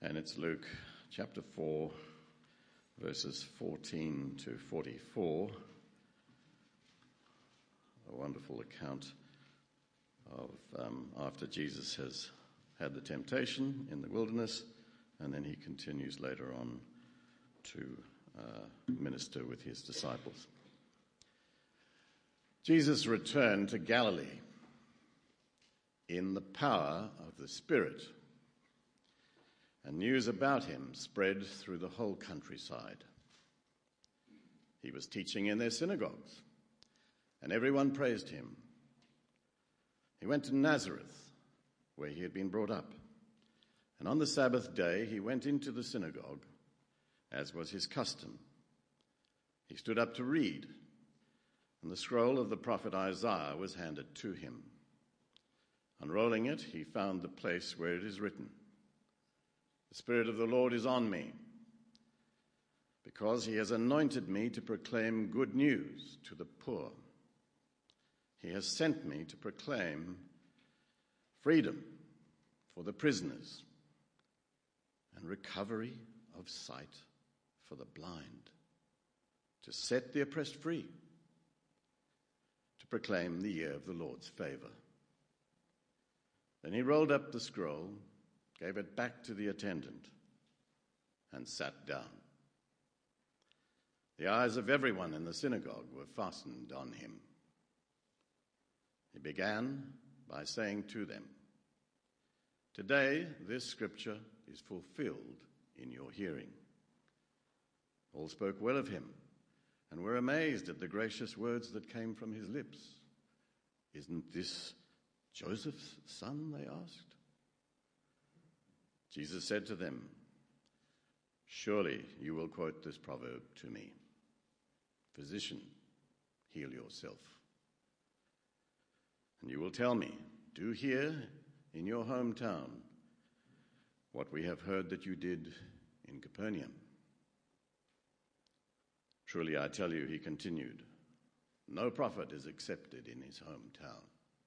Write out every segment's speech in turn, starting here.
And it's Luke chapter 4, verses 14 to 44. A wonderful account of after Jesus has had the temptation in the wilderness, and then he continues later on to minister with his disciples. Jesus returned to Galilee in the power of the Spirit, and news about him spread through the whole countryside. He was teaching in their synagogues, and everyone praised him. He went to Nazareth, where he had been brought up, and on the Sabbath day he went into the synagogue, as was his custom. He stood up to read, and the scroll of the prophet Isaiah was handed to him. Unrolling it, he found the place where it is written, "The Spirit of the Lord is on me, because he has anointed me to proclaim good news to the poor. He has sent me to proclaim freedom for the prisoners and recovery of sight for the blind, to set the oppressed free, to proclaim the year of the Lord's favor." Then he rolled up the scroll, gave it back to the attendant, and sat down. The eyes of everyone in the synagogue were fastened on him. He began by saying to them, "Today this scripture is fulfilled in your hearing." All spoke well of him and were amazed at the gracious words that came from his lips. "Isn't this Joseph's son?" they asked. Jesus said to them, "Surely you will quote this proverb to me, 'Physician, heal yourself.' And you will tell me, 'Do here in your hometown what we have heard that you did in Capernaum.' Truly I tell you," he continued, "no prophet is accepted in his hometown.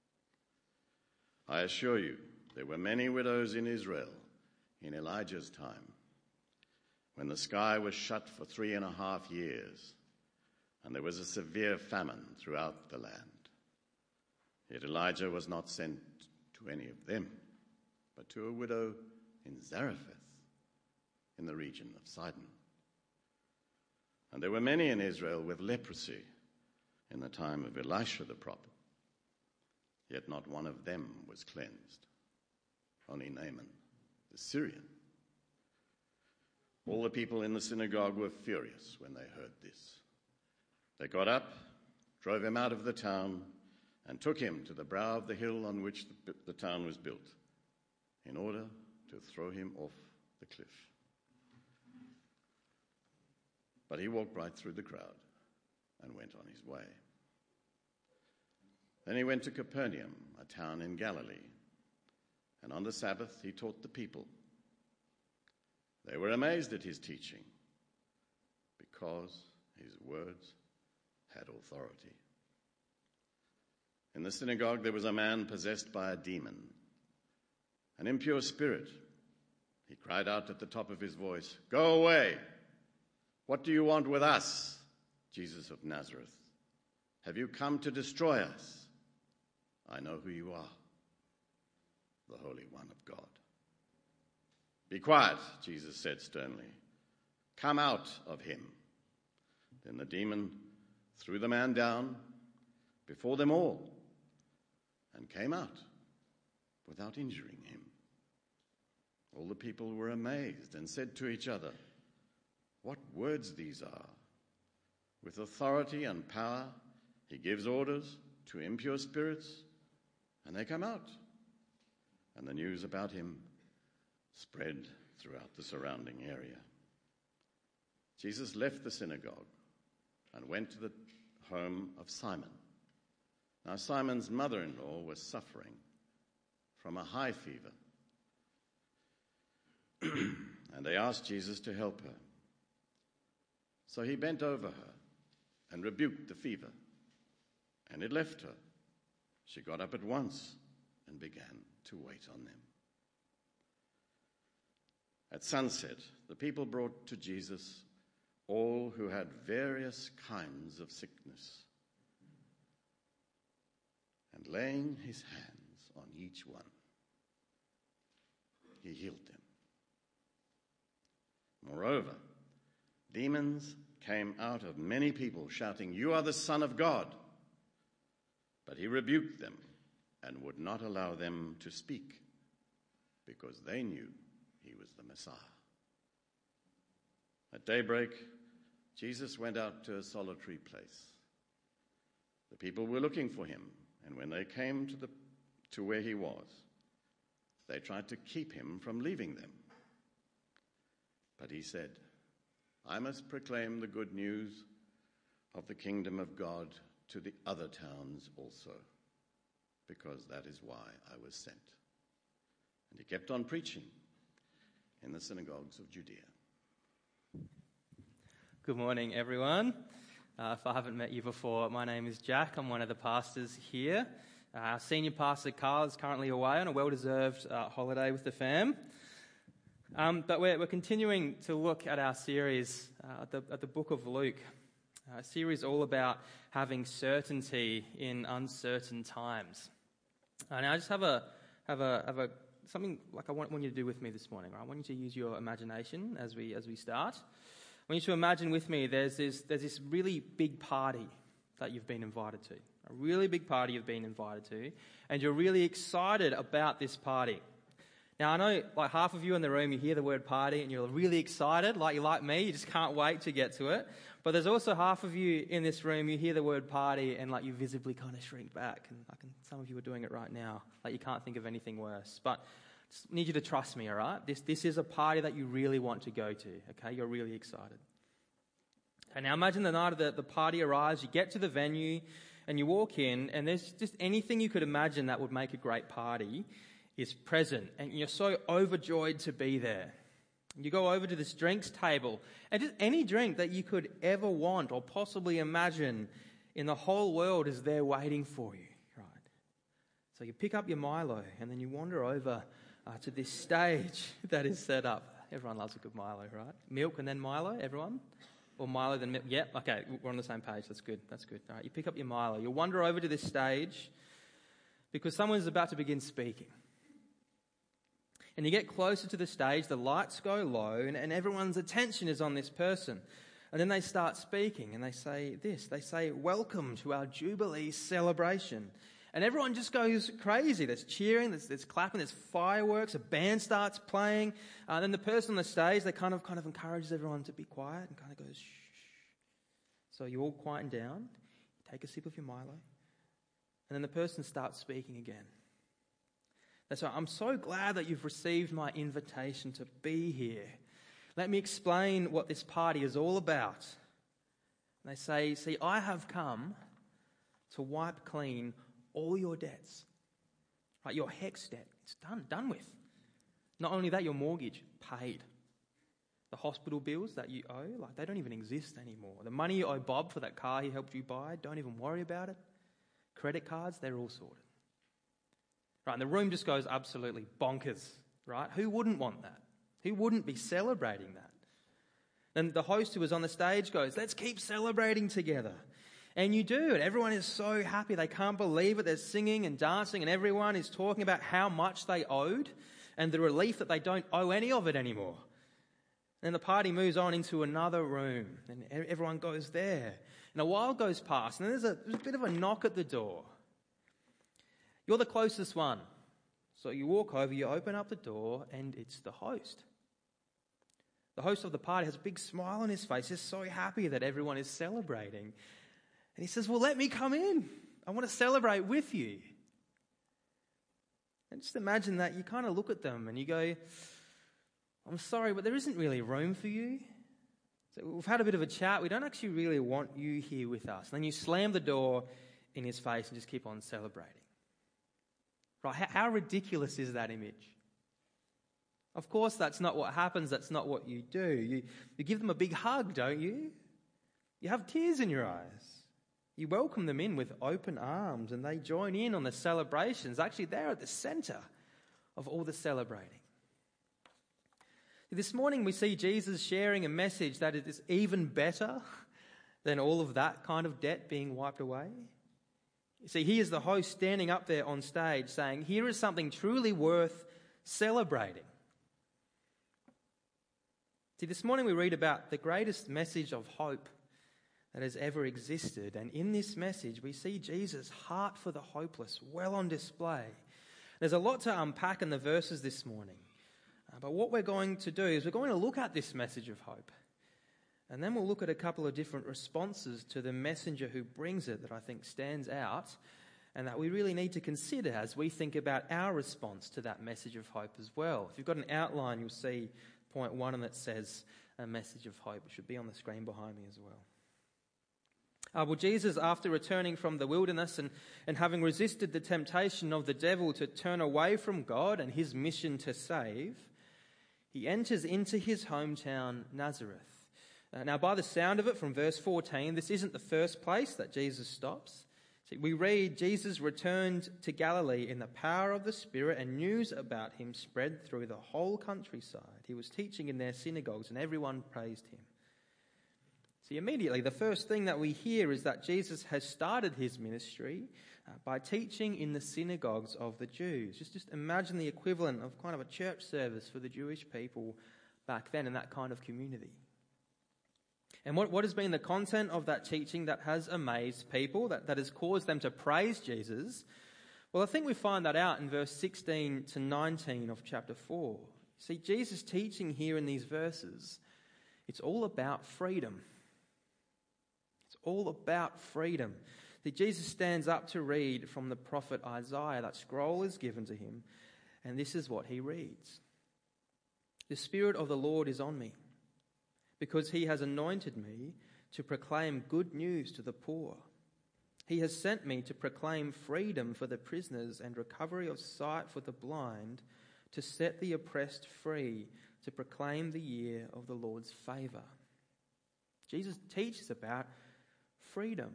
I assure you, there were many widows in Israel in Elijah's time, when the sky was shut for 3.5 years, and there was a severe famine throughout the land. Yet Elijah was not sent to any of them, but to a widow in Zarephath, in the region of Sidon. And there were many in Israel with leprosy in the time of Elisha the prophet, yet not one of them was cleansed, only Naaman the Syrian." All the people in the synagogue were furious when they heard this. They got up, drove him out of the town, and took him to the brow of the hill on which the town was built, in order to throw him off the cliff. But he walked right through the crowd and went on his way. Then he went to Capernaum, a town in Galilee, and on the Sabbath he taught the people. They were amazed at his teaching, because his words had authority. In the synagogue there was a man possessed by a demon, an impure spirit. He cried out at the top of his voice, "Go away! What do you want with us, Jesus of Nazareth? Have you come to destroy us? I know who you are, the Holy One of God." "Be quiet," Jesus said sternly. "Come out of him." Then the demon threw the man down before them all and came out without injuring him. All the people were amazed and said to each other, "What words these are! With authority and power he gives orders to impure spirits, and they come out." And the news about him spread throughout the surrounding area. Jesus left the synagogue and went to the home of Simon. Now Simon's mother-in-law was suffering from a high fever, and they asked Jesus to help her. So he bent over her and rebuked the fever, and it left her. She got up at once and began to wait on them. At sunset, the people brought to Jesus all who had various kinds of sickness, and laying his hands on each one, he healed them. Moreover, demons came out of many people, shouting, "You are the Son of God." But he rebuked them and would not allow them to speak, because they knew he was the Messiah. At daybreak, Jesus went out to a solitary place. The people were looking for him, and when they came to where he was, they tried to keep him from leaving them. But he said, "I must proclaim the good news of the kingdom of God to the other towns also, because that is why I was sent." And he kept on preaching in the synagogues of Judea. Good morning, everyone. If I haven't met you before, my name is Jack. I'm one of the pastors here. Our senior pastor, Carl, is currently away on a well-deserved holiday with the fam. But we're continuing to look at our series at the book of Luke, a series all about having certainty in uncertain times. And I just have a something like I want you to do with me this morning. Right? I want you to use your imagination as we start. I want you to imagine with me there's this really big party that you've been invited to. A really big party you've been invited to, and you're really excited about this party. Now, I know like half of you in the room, you hear the word party and you're really excited, like you're like me, you just can't wait to get to it. But there's also half of you in this room, you hear the word party and like you visibly kind of shrink back. And some of you are doing it right now, like you can't think of anything worse. But I just need you to trust me, all right? This is a party that you really want to go to, okay? You're really excited. Okay, now imagine the night of the party arrives, you get to the venue and you walk in and there's just anything you could imagine that would make a great party is present, and you're so overjoyed to be there. You go over to this drinks table, and just any drink that you could ever want or possibly imagine in the whole world is there waiting for you, right? So you pick up your Milo, and then you wander over to this stage that is set up. Everyone loves a good Milo, right? Milk and then Milo, everyone? Or Milo then milk? Yep, okay, we're on the same page. That's good. All right, you pick up your Milo. You wander over to this stage because someone's about to begin speaking. And you get closer to the stage, the lights go low, and everyone's attention is on this person. And then they start speaking, and they say this. They say, "Welcome to our Jubilee celebration." And everyone just goes crazy. There's cheering, there's clapping, there's fireworks, a band starts playing. Then the person on the stage, they kind of encourages everyone to be quiet and kind of goes, "Shh." So you all quieten down, you take a sip of your Milo, and then the person starts speaking again. That's right. "I'm so glad that you've received my invitation to be here. Let me explain what this party is all about." And they say, "See, I have come to wipe clean all your debts." Right, your HECS debt, it's done with. Not only that, your mortgage, paid. The hospital bills that you owe, like they don't even exist anymore. The money you owe Bob for that car he helped you buy, don't even worry about it. Credit cards, they're all sorted. Right, and the room just goes absolutely bonkers, right? Who wouldn't want that? Who wouldn't be celebrating that? Then the host who was on the stage goes, "Let's keep celebrating together." And you do, and everyone is so happy. They can't believe it. They're singing and dancing, and everyone is talking about how much they owed and the relief that they don't owe any of it anymore. And the party moves on into another room, and everyone goes there. And a while goes past, and there's a bit of a knock at the door. You're the closest one. So you walk over, you open up the door, and it's the host. The host of the party has a big smile on his face. He's so happy that everyone is celebrating. And he says, "Well, let me come in. I want to celebrate with you." And just imagine that you kind of look at them and you go, "I'm sorry, but there isn't really room for you. So we've had a bit of a chat. We don't actually really want you here with us." And then you slam the door in his face and just keep on celebrating. Right? How ridiculous is that image? Of course, that's not what happens. That's not what you do. You give them a big hug, don't you? You have tears in your eyes. You welcome them in with open arms, and they join in on the celebrations. Actually, they're at the center of all the celebrating. This morning we see Jesus sharing a message that is even better than all of that kind of debt being wiped away. You see, he is the host standing up there on stage saying, here is something truly worth celebrating. See, this morning we read about the greatest message of hope that has ever existed. And in this message, we see Jesus' heart for the hopeless well on display. There's a lot to unpack in the verses this morning. But what we're going to do is we're going to look at this message of hope. And then we'll look at a couple of different responses to the messenger who brings it that I think stands out and that we really need to consider as we think about our response to that message of hope as well. If you've got an outline, you'll see point 1 and it says a message of hope. It should be on the screen behind me as well. Well, Jesus, after returning from the wilderness and having resisted the temptation of the devil to turn away from God and his mission to save, he enters into his hometown, Nazareth. Now, by the sound of it, from verse 14, this isn't the first place that Jesus stops. See, we read, Jesus returned to Galilee in the power of the Spirit, and news about him spread through the whole countryside. He was teaching in their synagogues, and everyone praised him. See, immediately, the first thing that we hear is that Jesus has started his ministry by teaching in the synagogues of the Jews. Just imagine the equivalent of kind of a church service for the Jewish people back then in that kind of community. And what has been the content of that teaching that has amazed people, that has caused them to praise Jesus? Well, I think we find that out in verse 16 to 19 of chapter 4. See, Jesus' teaching here in these verses, it's all about freedom. It's all about freedom. Jesus stands up to read from the prophet Isaiah. That scroll is given to him, and this is what he reads. The Spirit of the Lord is on me, because he has anointed me to proclaim good news to the poor. He has sent me to proclaim freedom for the prisoners and recovery of sight for the blind, to set the oppressed free, to proclaim the year of the Lord's favour. Jesus teaches about freedom.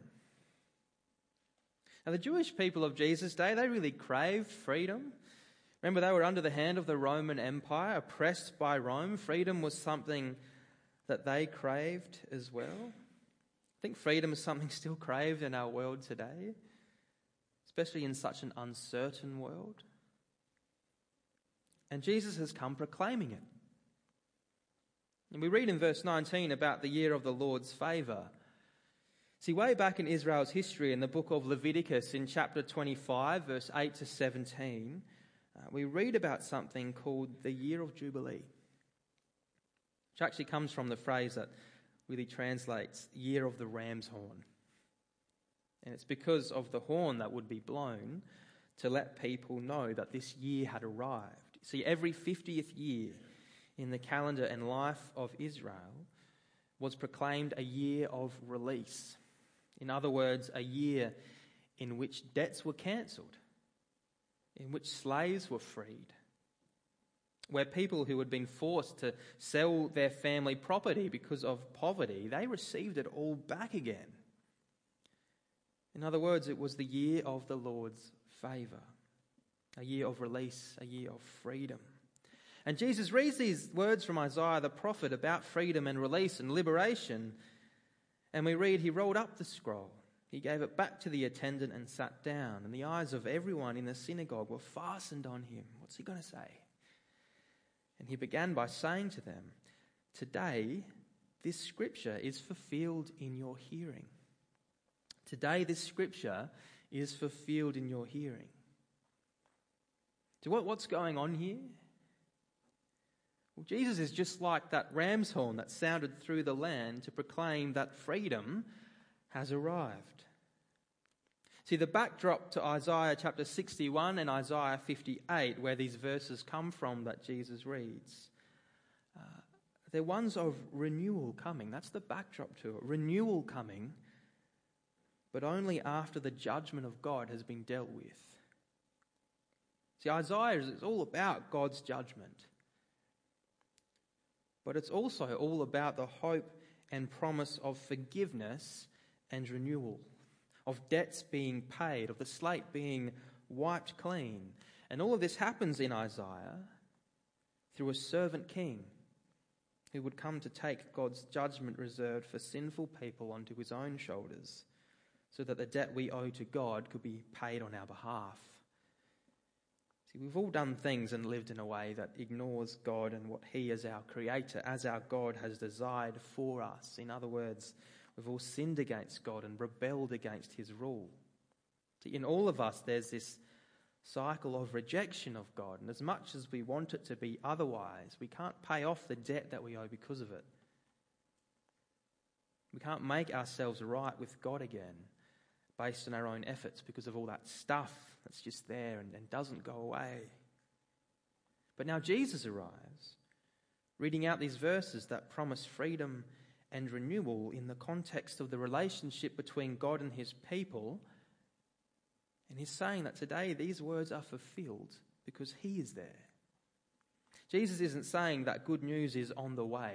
Now, the Jewish people of Jesus' day, they really craved freedom. Remember, they were under the hand of the Roman Empire, oppressed by Rome. Freedom was something that they craved as well. I think freedom is something still craved in our world today, especially in such an uncertain world. And Jesus has come proclaiming it. And we read in verse 19 about the year of the Lord's favour. See, way back in Israel's history in the book of Leviticus in chapter 25, verse 8 to 17, we read about something called the year of Jubilee, which actually comes from the phrase that really translates year of the ram's horn. And it's because of the horn that would be blown to let people know that this year had arrived. See, every 50th year in the calendar and life of Israel was proclaimed a year of release. In other words, a year in which debts were cancelled, in which slaves were freed, where people who had been forced to sell their family property because of poverty, they received it all back again. In other words, it was the year of the Lord's favour, a year of release, a year of freedom. And Jesus reads these words from Isaiah the prophet about freedom and release and liberation. And we read, he rolled up the scroll. He gave it back to the attendant and sat down. And the eyes of everyone in the synagogue were fastened on him. What's he going to say? And he began by saying to them, today this scripture is fulfilled in your hearing. Today this scripture is fulfilled in your hearing. So what's going on here? Well, Jesus is just like that ram's horn that sounded through the land to proclaim that freedom has arrived. See, the backdrop to Isaiah chapter 61 and Isaiah 58, where these verses come from that Jesus reads, they're ones of renewal coming. That's the backdrop to it. Renewal coming, but only after the judgment of God has been dealt with. See, Isaiah is all about God's judgment. But it's also all about the hope and promise of forgiveness and renewal, of debts being paid, of the slate being wiped clean. And all of this happens in Isaiah through a servant king, who would come to take God's judgment reserved for sinful people onto his own shoulders, so that the debt we owe to God could be paid on our behalf. See, we've all done things and lived in a way that ignores God and what he as our creator, as our God, has desired for us. In other words, we've all sinned against God and rebelled against his rule. See, in all of us, there's this cycle of rejection of God, and as much as we want it to be otherwise, we can't pay off the debt that we owe because of it. We can't make ourselves right with God again based on our own efforts because of all that stuff that's just there and doesn't go away. But now Jesus arrives, reading out these verses that promise freedom and renewal in the context of the relationship between God and his people. And he's saying that today these words are fulfilled because he is there. Jesus isn't saying that good news is on the way.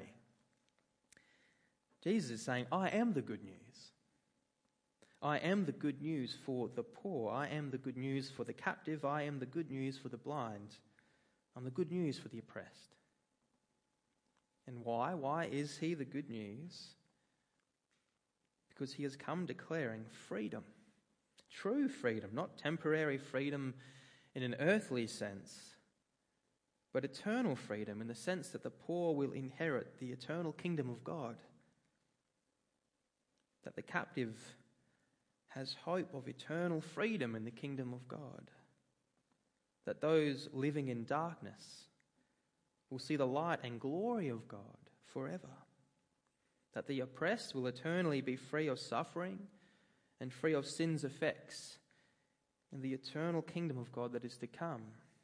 Jesus is saying, I am the good news. I am the good news for the poor. I am the good news for the captive. I am the good news for the blind. I'm the good news for the oppressed. And why? Why is he the good news? Because he has come declaring freedom. True freedom, not temporary freedom in an earthly sense, but eternal freedom in the sense that the poor will inherit the eternal kingdom of God. That the captive has hope of eternal freedom in the kingdom of God. That those living in darkness will see the light and glory of God forever. That the oppressed will eternally be free of suffering and free of sin's effects in the eternal kingdom of God that is to come.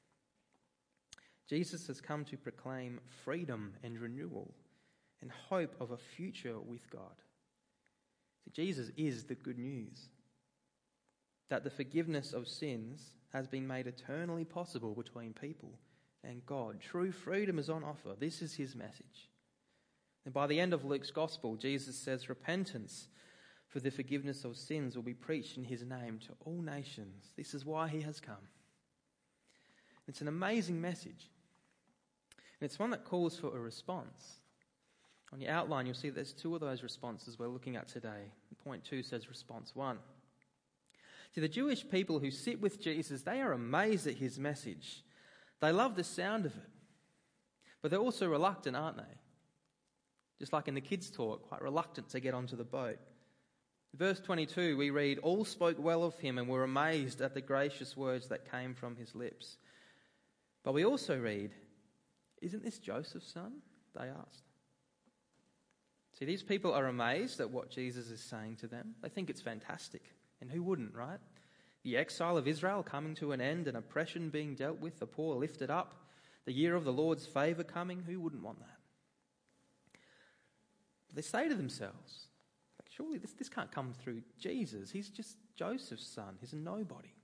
Jesus has come to proclaim freedom and renewal and hope of a future with God. See, Jesus is the good news. That the forgiveness of sins has been made eternally possible between people and God. True freedom is on offer. This is his message. And by the end of Luke's gospel, Jesus says repentance for the forgiveness of sins will be preached in his name to all nations. This is why he has come. It's an amazing message. And it's one that calls for a response. On your outline, you'll see there's two of those responses we're looking at today. Point 2 says response 1. See, the Jewish people who sit with Jesus, they are amazed at his message. They love the sound of it. But they're also reluctant, aren't they? Just like in the kids' talk, quite reluctant to get onto the boat. Verse 22, we read, all spoke well of him and were amazed at the gracious words that came from his lips. But we also read, isn't this Joseph's son? They asked. See, these people are amazed at what Jesus is saying to them. They think it's fantastic. And who wouldn't, right? The exile of Israel coming to an end, and oppression being dealt with, the poor lifted up, the year of the Lord's favour coming. Who wouldn't want that? But they say to themselves, like, surely this can't come through Jesus. He's just Joseph's son. He's a nobody.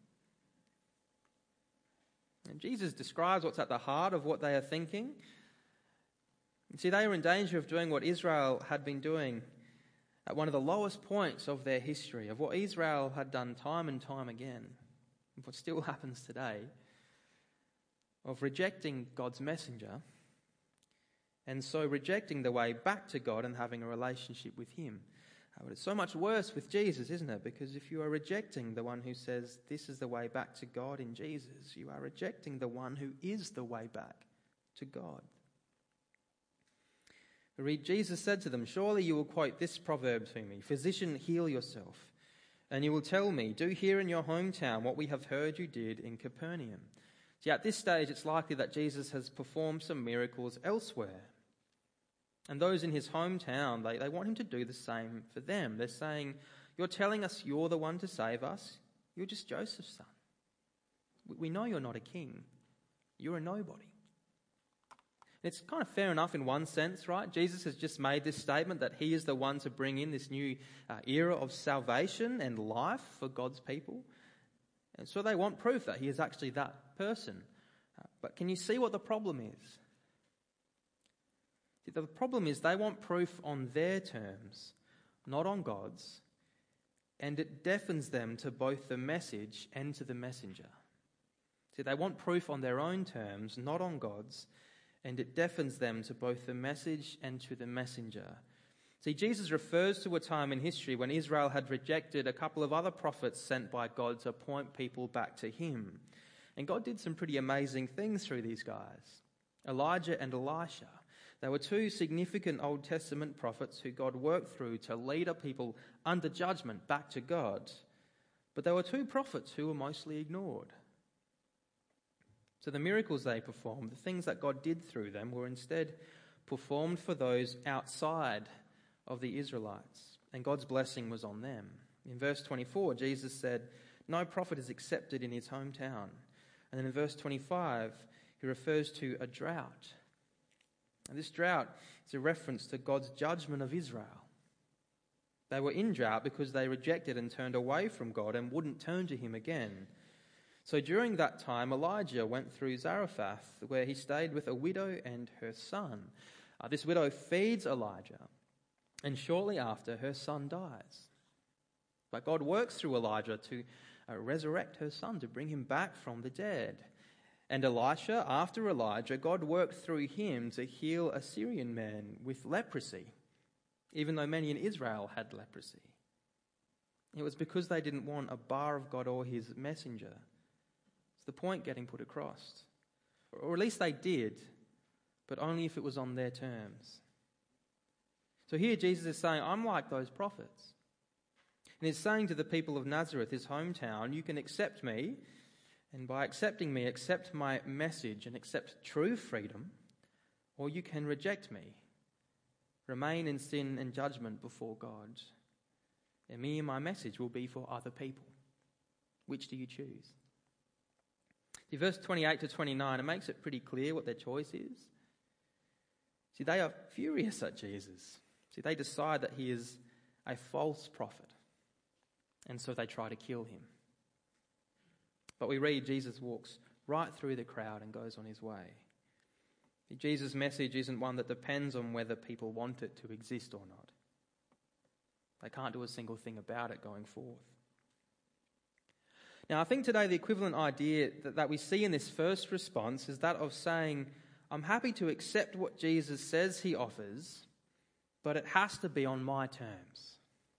And Jesus describes what's at the heart of what they are thinking. You see, they are in danger of doing what Israel had been doing at one of the lowest points of their history, of what Israel had done time and time again, of what still happens today, of rejecting God's messenger, and so rejecting the way back to God and having a relationship with him. But it's so much worse with Jesus, isn't it? Because if you are rejecting the one who says this is the way back to God in Jesus, you are rejecting the one who is the way back to God. We read, Jesus said to them, surely you will quote this proverb to me, physician, heal yourself. And you will tell me, do here in your hometown what we have heard you did in Capernaum. See, at this stage, it's likely that Jesus has performed some miracles elsewhere. And those in his hometown, they want him to do the same for them. They're saying, you're telling us you're the one to save us. You're just Joseph's son. We know you're not a king. You're a nobody. It's kind of fair enough in one sense, right? Jesus has just made this statement that he is the one to bring in this new era of salvation and life for God's people. And so they want proof that he is actually that person. But can you see what the problem is? The problem is they want proof on their terms, not on God's, and it deafens them to both the message and to the messenger. See, they want proof on their own terms, not on God's, and it deafens them to both the message and to the messenger. See, Jesus refers to a time in history when Israel had rejected a couple of other prophets sent by God to point people back to him. And God did some pretty amazing things through these guys, Elijah and Elisha. They were two significant Old Testament prophets who God worked through to lead a people under judgment back to God. But there were two prophets who were mostly ignored. So the miracles they performed, the things that God did through them, were instead performed for those outside of the Israelites, and God's blessing was on them. In verse 24, Jesus said, "No prophet is accepted in his hometown." And then in verse 25, he refers to a drought. And this drought is a reference to God's judgment of Israel. They were in drought because they rejected and turned away from God and wouldn't turn to him again. So during that time, Elijah went through Zarephath, where he stayed with a widow and her son. This widow feeds Elijah, and shortly after, her son dies. But God works through Elijah to resurrect her son, to bring him back from the dead. And Elisha, after Elijah, God worked through him to heal a Syrian man with leprosy, even though many in Israel had leprosy. It was because they didn't want a bar of God or his messenger. It's the point getting put across. Or at least they did, but only if it was on their terms. So here Jesus is saying, I'm like those prophets. And he's saying to the people of Nazareth, his hometown, you can accept me, and by accepting me, accept my message and accept true freedom, or you can reject me, remain in sin and judgment before God. And me and my message will be for other people. Which do you choose? See, verse 28 to 29, it makes it pretty clear what their choice is. See, they are furious at Jesus. See, they decide that he is a false prophet, and so they try to kill him. But we read Jesus walks right through the crowd and goes on his way. Jesus' message isn't one that depends on whether people want it to exist or not. They can't do a single thing about it going forth. Now, I think today the equivalent idea that we see in this first response is that of saying, I'm happy to accept what Jesus says he offers, but it has to be on my terms.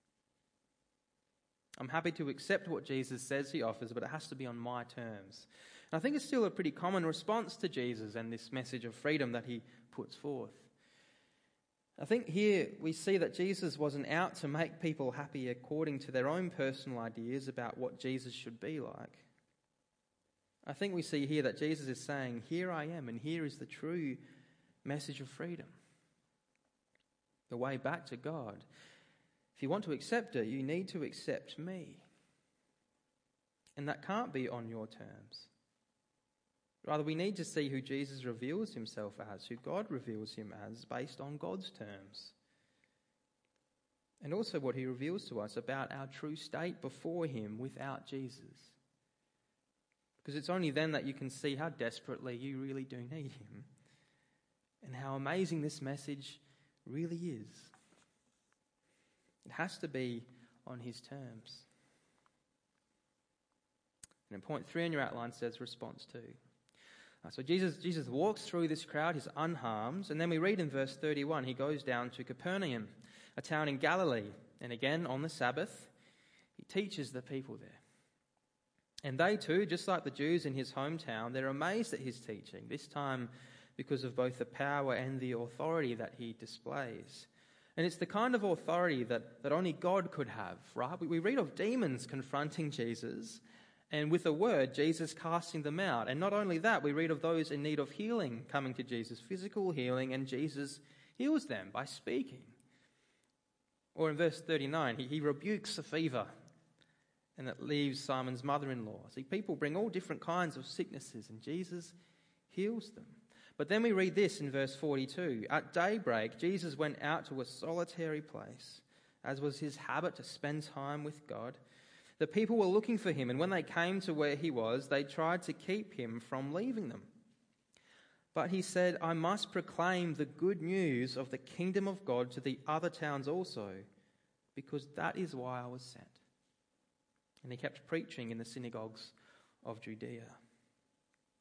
I'm happy to accept what Jesus says he offers, but it has to be on my terms. And I think it's still a pretty common response to Jesus and this message of freedom that he puts forth. I think here we see that Jesus wasn't out to make people happy according to their own personal ideas about what Jesus should be like. I think we see here that Jesus is saying, here I am, and here is the true message of freedom. The way back to God. If you want to accept it, you need to accept me. And that can't be on your terms. Rather, we need to see who Jesus reveals himself as, who God reveals him as, based on God's terms. And also what he reveals to us about our true state before him without Jesus. Because it's only then that you can see how desperately you really do need him, and how amazing this message really is. It has to be on his terms. And in point 3 in your outline says response 2. So Jesus walks through this crowd, he's unharmed, and then we read in verse 31, he goes down to Capernaum, a town in Galilee, and again on the Sabbath, he teaches the people there. And they too, just like the Jews in his hometown, they're amazed at his teaching, this time because of both the power and the authority that he displays. And it's the kind of authority that only God could have, right? We read of demons confronting Jesus, and with a word, Jesus casting them out. And not only that, we read of those in need of healing coming to Jesus, physical healing, and Jesus heals them by speaking. Or in verse 39, he rebukes a fever, and it leaves Simon's mother-in-law. See, people bring all different kinds of sicknesses, and Jesus heals them. But then we read this in verse 42. At daybreak, Jesus went out to a solitary place, as was his habit to spend time with God. The people were looking for him, and when they came to where he was, they tried to keep him from leaving them. But he said, I must proclaim the good news of the kingdom of God to the other towns also, because that is why I was sent. And he kept preaching in the synagogues of Judea.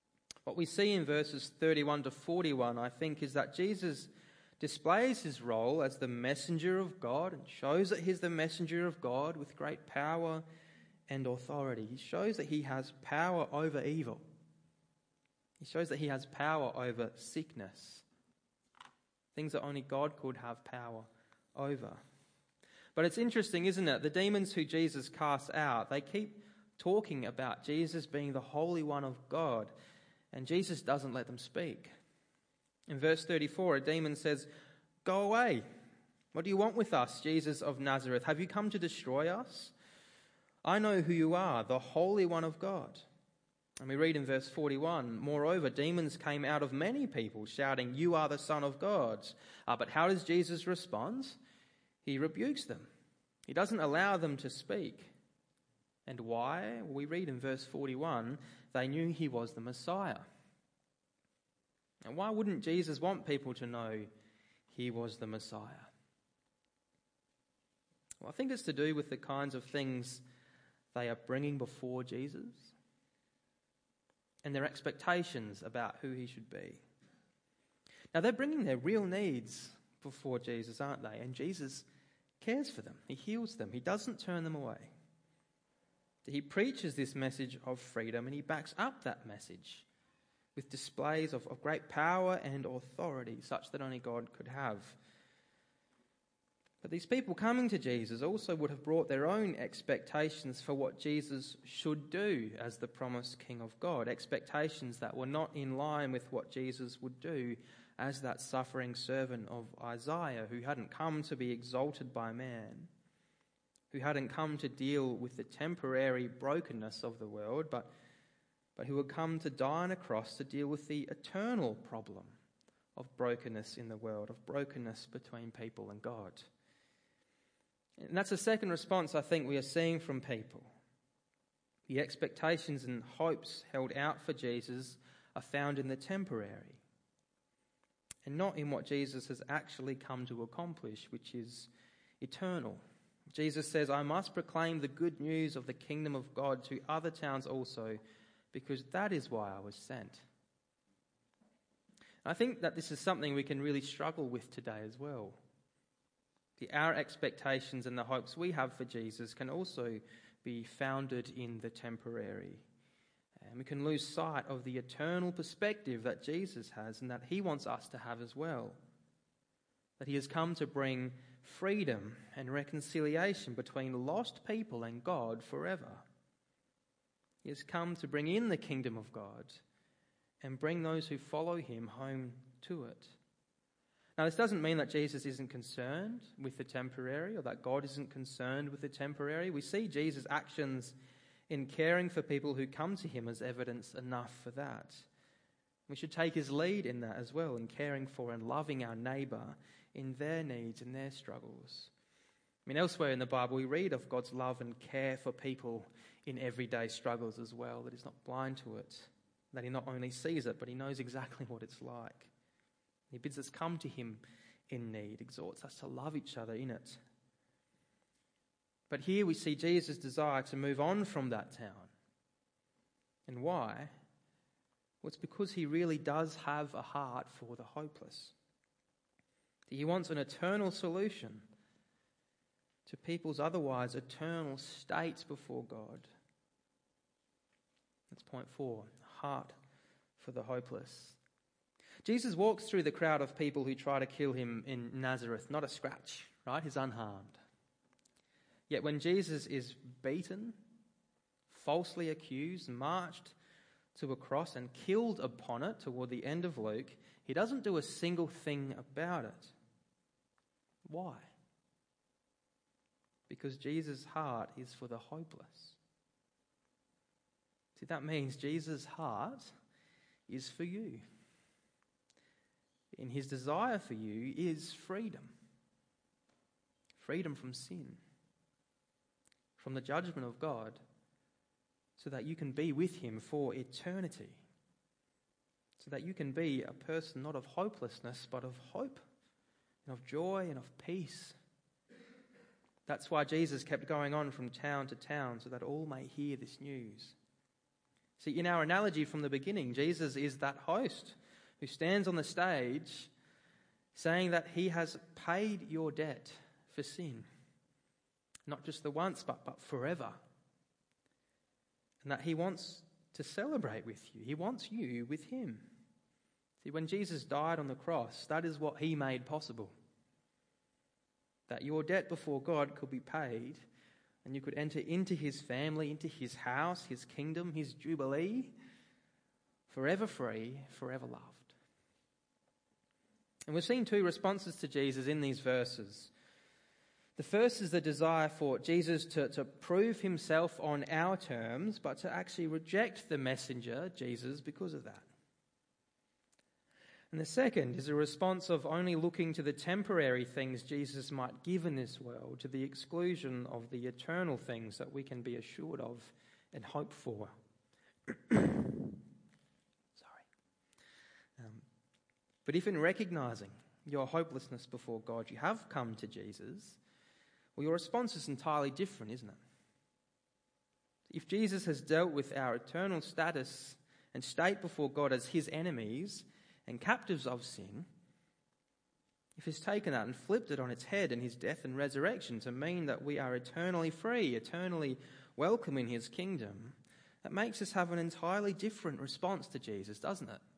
What we see in verses 31 to 41, I think, is that Jesus displays his role as the messenger of God and shows that he's the messenger of God with great power and authority. He shows that he has power over evil. He shows that he has power over sickness, things that only God could have power over. But it's interesting, isn't it? The demons who Jesus casts out, they keep talking about Jesus being the Holy One of God, and Jesus doesn't let them speak. In verse 34, a demon says, "Go away. What do you want with us, Jesus of Nazareth? Have you come to destroy us? I know who you are, the Holy One of God." And we read in verse 41, "Moreover, demons came out of many people, shouting, 'You are the Son of God.'" But how does Jesus respond? He rebukes them. He doesn't allow them to speak. And why? We read in verse 41, they knew he was the Messiah. And why wouldn't Jesus want people to know he was the Messiah? Well, I think it's to do with the kinds of things they are bringing before Jesus and their expectations about who he should be. Now, they're bringing their real needs before Jesus, aren't they? And Jesus cares for them. He heals them. He doesn't turn them away. He preaches this message of freedom, and he backs up that message with displays of great power and authority, such that only God could have. But these people coming to Jesus also would have brought their own expectations for what Jesus should do as the promised King of God, expectations that were not in line with what Jesus would do as that suffering servant of Isaiah, who hadn't come to be exalted by man, who hadn't come to deal with the temporary brokenness of the world, but who had come to die on a cross to deal with the eternal problem of brokenness in the world, of brokenness between people and God. And that's the second response I think we are seeing from people. The expectations and hopes held out for Jesus are found in the temporary and not in what Jesus has actually come to accomplish, which is eternal. Jesus says, "I must proclaim the good news of the kingdom of God to other towns also, because that is why I was sent." I think that this is something we can really struggle with today as well. Our expectations and the hopes we have for Jesus can also be founded in the temporary. And we can lose sight of the eternal perspective that Jesus has and that he wants us to have as well. That he has come to bring freedom and reconciliation between lost people and God forever. He has come to bring in the kingdom of God and bring those who follow him home to it. Now, this doesn't mean that Jesus isn't concerned with the temporary or that God isn't concerned with the temporary. We see Jesus' actions in caring for people who come to him as evidence enough for that. We should take his lead in that as well, in caring for and loving our neighbour in their needs and their struggles. I mean, elsewhere in the Bible, we read of God's love and care for people in everyday struggles as well, that he's not blind to it, that he not only sees it, but he knows exactly what it's like. He bids us come to him in need, exhorts us to love each other in it. But here we see Jesus' desire to move on from that town. And why? Well, it's because he really does have a heart for the hopeless. He wants an eternal solution to people's otherwise eternal states before God. That's point 4, heart for the hopeless. Jesus walks through the crowd of people who try to kill him in Nazareth, not a scratch, right? He's unharmed. Yet when Jesus is beaten, falsely accused, marched to a cross and killed upon it toward the end of Luke, he doesn't do a single thing about it. Why? Because Jesus' heart is for the hopeless. See, that means Jesus' heart is for you. And his desire for you is freedom. Freedom from sin, from the judgment of God, so that you can be with him for eternity. So that you can be a person not of hopelessness, but of hope, and of joy, and of peace. That's why Jesus kept going on from town to town, so that all may hear this news. See, in our analogy from the beginning, Jesus is that host who stands on the stage saying that he has paid your debt for sin. Not just the once, but forever. And that he wants to celebrate with you. He wants you with him. See, when Jesus died on the cross, that is what he made possible. That your debt before God could be paid and you could enter into his family, into his house, his kingdom, his jubilee, forever free, forever loved. And we've seen two responses to Jesus in these verses. The first is the desire for Jesus to prove himself on our terms, but to actually reject the messenger, Jesus, because of that. And the second is a response of only looking to the temporary things Jesus might give in this world, to the exclusion of the eternal things that we can be assured of and hope for. But if in recognizing your hopelessness before God, you have come to Jesus, well, your response is entirely different, isn't it? If Jesus has dealt with our eternal status and state before God as his enemies and captives of sin, if he's taken that and flipped it on its head in his death and resurrection to mean that we are eternally free, eternally welcome in his kingdom, that makes us have an entirely different response to Jesus, doesn't it?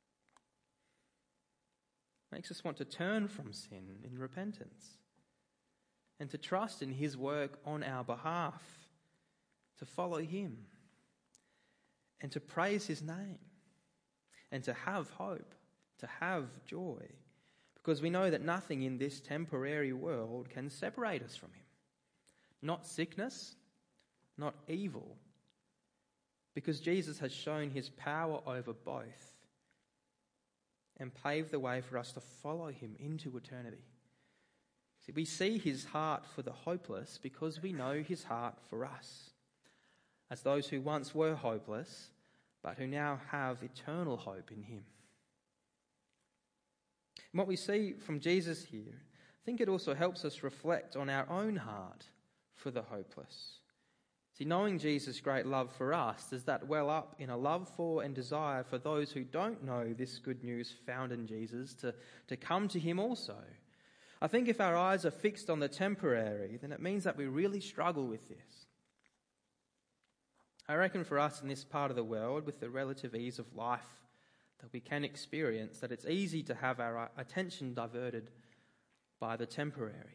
Makes us want to turn from sin in repentance and to trust in his work on our behalf, to follow him and to praise his name and to have hope, to have joy, because we know that nothing in this temporary world can separate us from him. Not sickness, not evil, because Jesus has shown his power over both and paved the way for us to follow him into eternity. See, we see his heart for the hopeless because we know his heart for us, as those who once were hopeless, but who now have eternal hope in him. And what we see from Jesus here, I think it also helps us reflect on our own heart for the hopeless. See, knowing Jesus' great love for us, does that well up in a love for and desire for those who don't know this good news found in Jesus to come to him also? I think if our eyes are fixed on the temporary, then it means that we really struggle with this. I reckon for us in this part of the world, with the relative ease of life that we can experience, that it's easy to have our attention diverted by the temporary.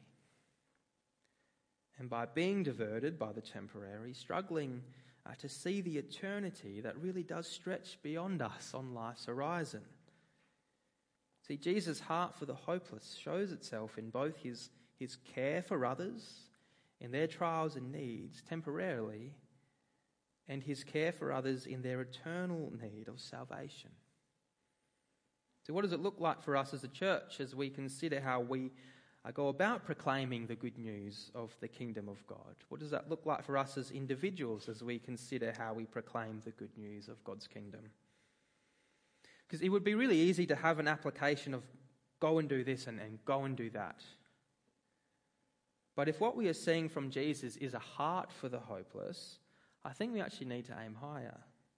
And by being diverted by the temporary, struggling to see the eternity that really does stretch beyond us on life's horizon. See, Jesus' heart for the hopeless shows itself in both his care for others in their trials and needs temporarily, and his care for others in their eternal need of salvation. So what does it look like for us as a church as we consider how we go about proclaiming the good news of the kingdom of God? What does that look like for us as individuals as we consider how we proclaim the good news of God's kingdom? Because it would be really easy to have an application of go and do this and go and do that. But if what we are seeing from Jesus is a heart for the hopeless, I think we actually need to aim higher,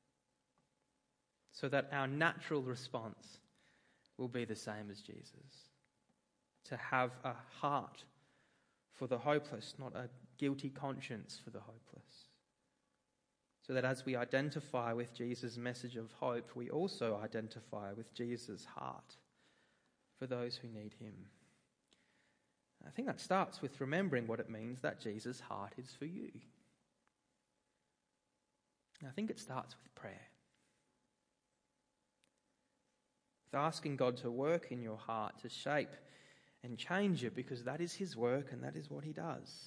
so that our natural response will be the same as Jesus. To have a heart for the hopeless, not a guilty conscience for the hopeless. So that as we identify with Jesus' message of hope, we also identify with Jesus' heart for those who need him. I think that starts with remembering what it means that Jesus' heart is for you. I think it starts with prayer. With asking God to work in your heart, to shape and change it, because that is his work and that is what he does.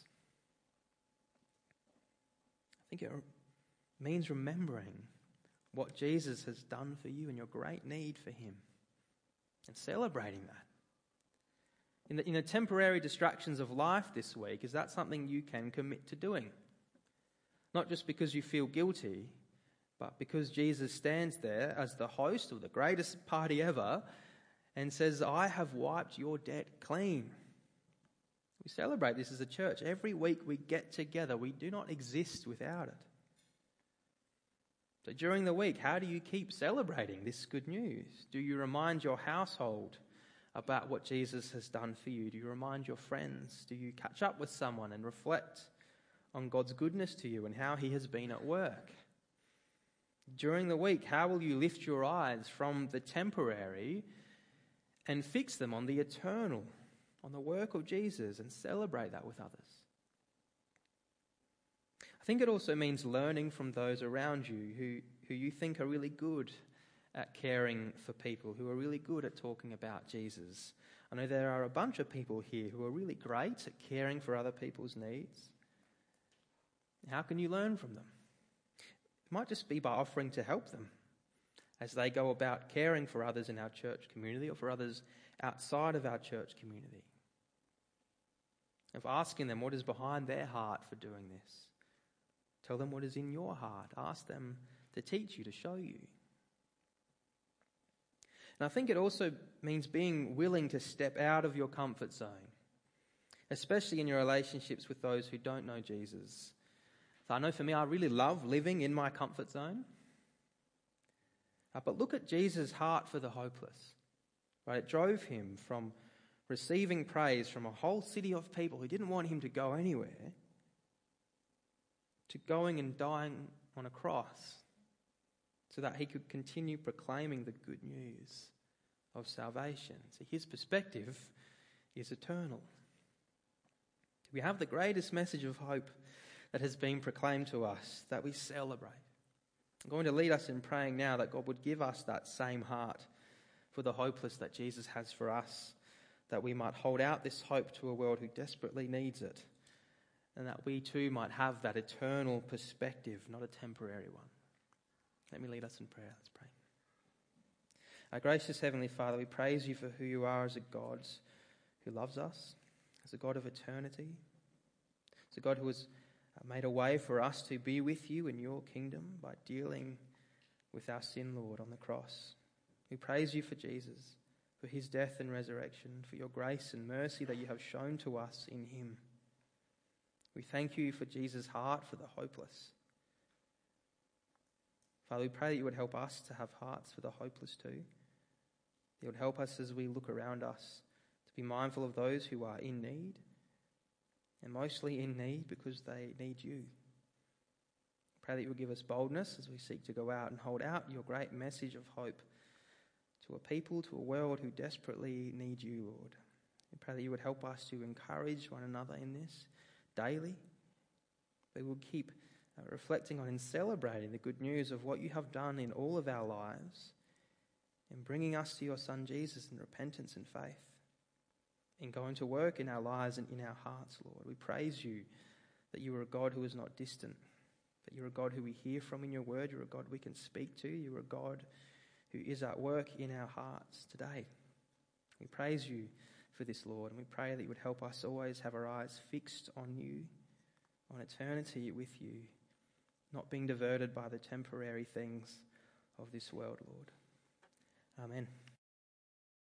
I think it means remembering what Jesus has done for you and your great need for him, and celebrating that. In the temporary distractions of life this week, is that something you can commit to doing? Not just because you feel guilty, but because Jesus stands there as the host of the greatest party ever and says, I have wiped your debt clean. We celebrate this as a church. Every week we get together. We do not exist without it. So during the week, how do you keep celebrating this good news? Do you remind your household about what Jesus has done for you? Do you remind your friends? Do you catch up with someone and reflect on God's goodness to you and how he has been at work? During the week, how will you lift your eyes from the temporary and fix them on the eternal, on the work of Jesus, and celebrate that with others? I think it also means learning from those around you who you think are really good at caring for people, who are really good at talking about Jesus. I know there are a bunch of people here who are really great at caring for other people's needs. How can you learn from them? It might just be by offering to help them as they go about caring for others in our church community or for others outside of our church community. Of asking them what is behind their heart for doing this. Tell them what is in your heart. Ask them to teach you, to show you. And I think it also means being willing to step out of your comfort zone, especially in your relationships with those who don't know Jesus. So I know for me, I really love living in my comfort zone. But look at Jesus' heart for the hopeless. Right? It drove him from receiving praise from a whole city of people who didn't want him to go anywhere to going and dying on a cross so that he could continue proclaiming the good news of salvation. So his perspective is eternal. We have the greatest message of hope that has been proclaimed to us, that we celebrate. I'm going to lead us in praying now that God would give us that same heart for the hopeless that Jesus has for us, that we might hold out this hope to a world who desperately needs it, and that we too might have that eternal perspective, not a temporary one. Let me lead us in prayer. Let's pray. Our gracious Heavenly Father, we praise you for who you are as a God who loves us, as a God of eternity, as a God who has made a way for us to be with you in your kingdom by dealing with our sin, Lord, on the cross. We praise you for Jesus, for his death and resurrection, for your grace and mercy that you have shown to us in him. We thank you for Jesus' heart for the hopeless. Father, we pray that you would help us to have hearts for the hopeless too. You would help us as we look around us to be mindful of those who are in need, and mostly in need because they need you. Pray that you will give us boldness as we seek to go out and hold out your great message of hope to a people, to a world who desperately need you, Lord. We pray that you would help us to encourage one another in this daily. We will keep reflecting on and celebrating the good news of what you have done in all of our lives in bringing us to your Son Jesus in repentance and faith, in going to work in our lives and in our hearts, Lord. We praise you that you are a God who is not distant, that you're a God who we hear from in your word, you're a God we can speak to, you're a God who is at work in our hearts today. We praise you for this, Lord, and we pray that you would help us always have our eyes fixed on you, on eternity with you, not being diverted by the temporary things of this world, Lord. Amen.